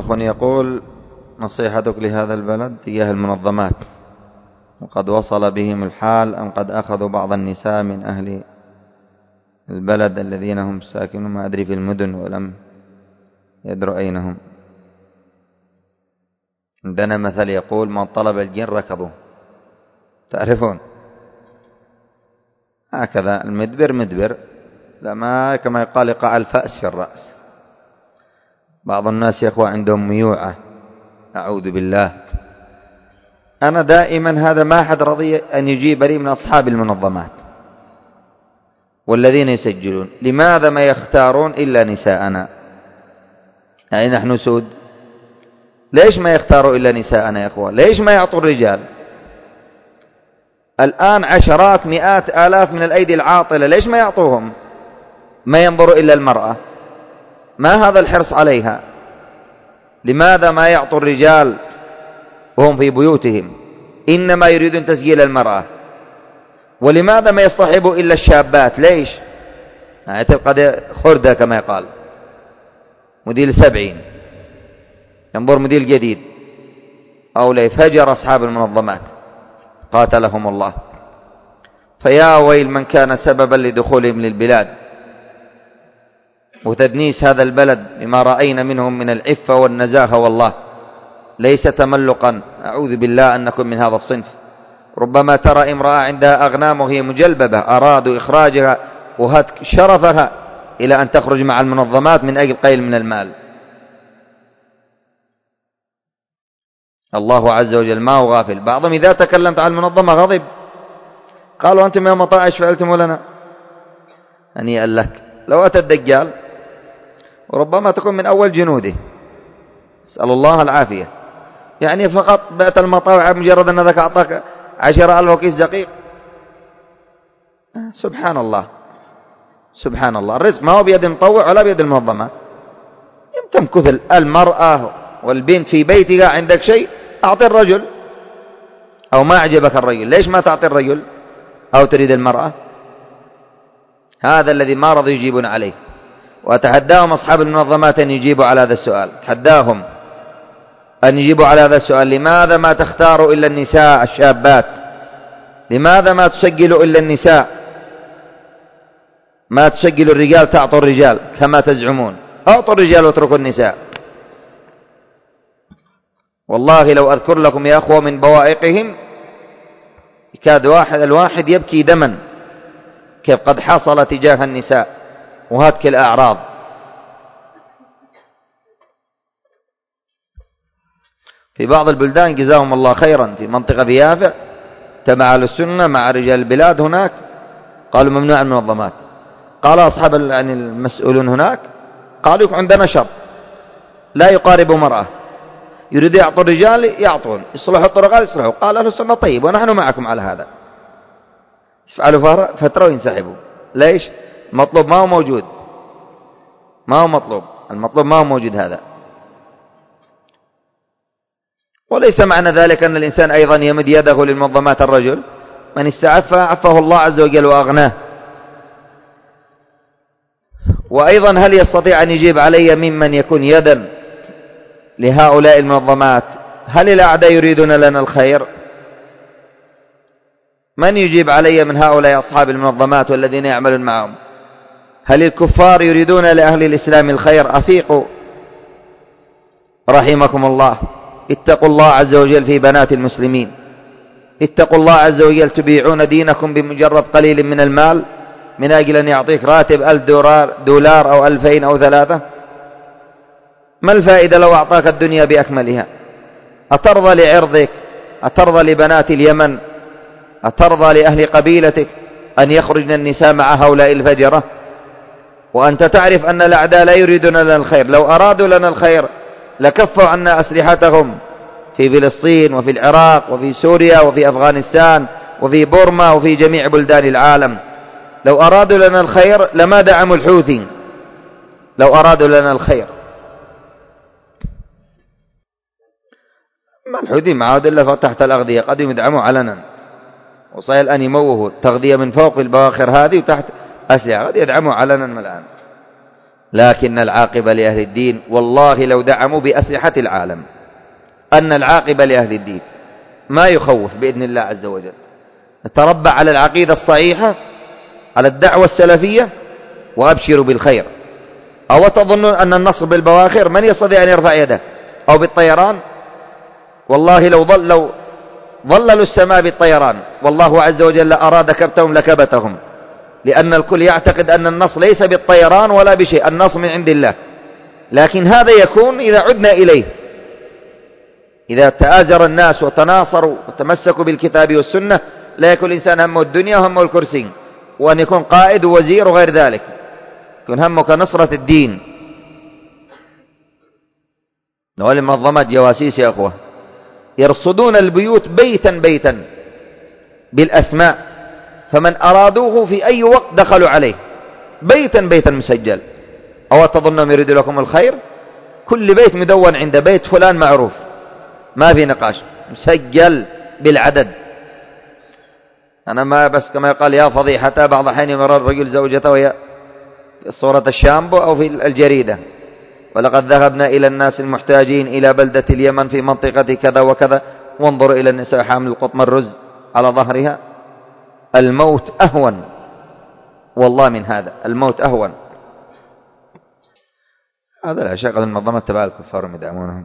أخ يقول: نصيحتك لهذا البلد تجاه المنظمات، وقد وصل بهم الحال أن قد أخذوا بعض النساء من أهل البلد الذين هم ساكنون ما أدري في المدن ولم يدروا أين هم. عندنا مثل يقول: من طلب الجن ركضوه، تعرفون هكذا المدبر مدبر، لما كما يقال يقع الفأس في الرأس. بعض الناس يا أخوة عندهم ميوعة، أعوذ بالله. أنا دائما هذا ما أحد رضي أن يجيب لي من أصحاب المنظمات والذين يسجلون: لماذا ما يختارون إلا نساءنا؟ يعني نحن سود، ليش ما يختاروا إلا نساءنا يا أخوة؟ ليش ما يعطوا الرجال؟ الآن عشرات مئات آلاف من الأيدي العاطلة، ليش ما يعطوهم؟ ما ينظروا إلا المرأة؟ ما هذا الحرص عليها؟ لماذا ما يعطوا الرجال وهم في بيوتهم؟ إنما يريدون تسجيل المرأة. ولماذا ما يصطحبوا إلا الشابات؟ ليش؟ يعني تبقى خردة كما يقال، موديل 70 ينظر موديل جديد، أو ليفجر أصحاب المنظمات قاتلهم الله. فيا ويل من كان سببا لدخولهم للبلاد وتدنيس هذا البلد بما رأينا منهم من العفة والنزاهة. والله ليس تملقا، أعوذ بالله أن نكون من هذا الصنف. ربما ترى امرأة عندها أغنام وهي مجلببة، أرادوا إخراجها وهتك شرفها إلى أن تخرج مع المنظمات من أجل قيل من المال. الله عز وجل ما هو غافل. بعضهم إذا تكلمت عن المنظمة غضب، قالوا: أنتم يا مطاعش فعلتم لنا. هنيئا لك. لو أتى الدجال وربما تكون من أول جنوده، اسأل الله العافية، يعني فقط بأت المطاوع مجرد أن ذاك أعطاك 10,000 كيس دقيق. سبحان الله سبحان الله. الرزق ما هو بيد المطوع ولا بيد المنظمة. تمكث المرأة والبنت في بيتها، عندك شيء أعطي الرجل، أو ما أعجبك الرجل ليش ما تعطي الرجل؟ أو تريد المرأة؟ هذا الذي ما رضوا يجيبون عليه. وأتحداهم أصحاب المنظمات أن يجيبوا على هذا السؤال، أتحداهم أن يجيبوا على هذا السؤال: لماذا ما تختاروا إلا النساء الشابات؟ لماذا ما تسجلوا إلا النساء؟ ما تسجلوا الرجال تعطوا الرجال كما تزعمون؟ أعطوا الرجال واتركوا النساء. والله لو أذكر لكم يا أخوة من بوائقهم يكاد الواحد يبكي دما، كيف قد حصل تجاه النساء وهتك الأعراض. في بعض البلدان جزاهم الله خيرا، في منطقة بيافع تبع السنة مع رجال البلاد هناك، قالوا ممنوع المنظمات. قال أصحاب المسؤولون هناك، قالوا عندنا شرط: لا يقارب مرأة، يريد يعطوا الرجال يعطون، يصلحوا الطرقات يصلحوا. قال أهل السنة: طيب ونحن معكم على هذا. يفعلوا فترة وينسحبوا. ليش؟ المطلوب ما هو موجود، ما هو مطلوب، المطلوب ما هو موجود هذا. وليس معنى ذلك أن الإنسان أيضا يمد يده للمنظمات. الرجل من استعف عفه الله عز وجل وأغناه. وأيضا هل يستطيع أن يجيب علي ممن يكون يدا لهؤلاء المنظمات؟ هل الأعداء يريدون لنا الخير؟ من يجيب علي من هؤلاء أصحاب المنظمات والذين يعملون معهم؟ هل الكفار يريدون لأهل الإسلام الخير؟ أفيقوا رحمكم الله. اتقوا الله عز وجل في بنات المسلمين. اتقوا الله عز وجل. تبيعون دينكم بمجرد قليل من المال من أجل أن يعطيك راتب 1000 دولار أو 2000 أو 3. ما الفائدة لو أعطاك الدنيا بأكملها؟ أترضى لعرضك؟ أترضى لبنات اليمن؟ أترضى لأهل قبيلتك أن يخرجن النساء مع هؤلاء الفجرة؟ وأنت تعرف أن الأعداء لا يريدون لنا الخير. لو أرادوا لنا الخير لكفوا عنا أسلحتهم في فلسطين وفي العراق وفي سوريا وفي أفغانستان وفي بورما وفي جميع بلدان العالم. لو أرادوا لنا الخير لما دعموا الحوثي. لو أرادوا لنا الخير، ما الحوثي معاود إلا تحت الأغذية، قد يدعموا علنا، وصاير الآن يموهوا تغذية من فوق البواخر هذه وتحت أسلحة، قد يدعموا علنا الآن. لكن العاقبة لأهل الدين. والله لو دعموا بأسلحة العالم أن العاقبة لأهل الدين ما يخوف بإذن الله عز وجل. نتربع على العقيدة الصحيحة، على الدعوة السلفية، وأبشروا بالخير. أو تظنون أن النصر بالبواخر؟ من يستطيع أن يرفع يده؟ أو بالطيران؟ والله لو ظللوا السماء بالطيران والله عز وجل أراد كبتهم لكبتهم، لأن الكل يعتقد أن النصر ليس بالطيران ولا بشيء، النصر من عند الله. لكن هذا يكون إذا عدنا إليه، إذا تآزر الناس وتناصروا وتمسكوا بالكتاب والسنة، لا يكون الإنسان همه الدنيا وهمه الكرسي، وأن يكون قائد ووزير وغير ذلك، يكون همك نصرة الدين. نوال منظمات جواسيس يا أخوة يرصدون البيوت بيتا بيتا بالأسماء، فمن أرادوه في أي وقت دخلوا عليه بيتا بيتا مسجل. أو تظنهم يريد لكم الخير؟ كل بيت مدون عند بيت فلان معروف، ما في نقاش، مسجل بالعدد. أنا ما بس كما يقال يا فضيحة، بعض الحين يمر الرجل زوجته وهي في صورة الشامبو أو في الجريدة: ولقد ذهبنا إلى الناس المحتاجين إلى بلدة اليمن في منطقة كذا وكذا، وانظروا إلى النساء حامل القطم الرز على ظهرها. الموت أهون والله من هذا، الموت أهون. هذا العشاق المنظمة تبع الكفار يدعمونهم.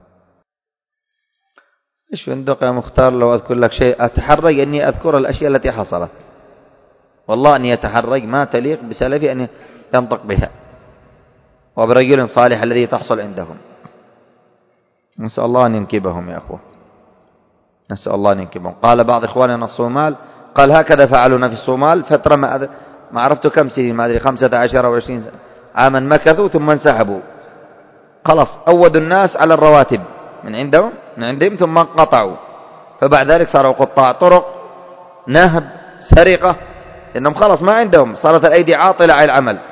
إيش فندق يا مختار؟ لو أذكر لك شيء أتحرج أني أذكر الأشياء التي حصلت، والله أني أتحرج، ما تليق بسلفي أن ينطق بها وبرجل صالح الذي تحصل عندهم. نسأل الله أن ينكبهم يا أخوة، نسأل الله أن ينكبهم. قال بعض إخواننا الصومال، قال هكذا فعلونا في الصومال فترة ما عرفت كم سنين، ما أدري 15 أو 20 عاما مكثوا ثم انسحبوا. خلاص أودوا الناس على الرواتب من عندهم ثم انقطعوا، فبعد ذلك صاروا قطاع طرق، نهب، سرقة، لأنهم خلاص ما عندهم، صارت الأيدي عاطلة على العمل.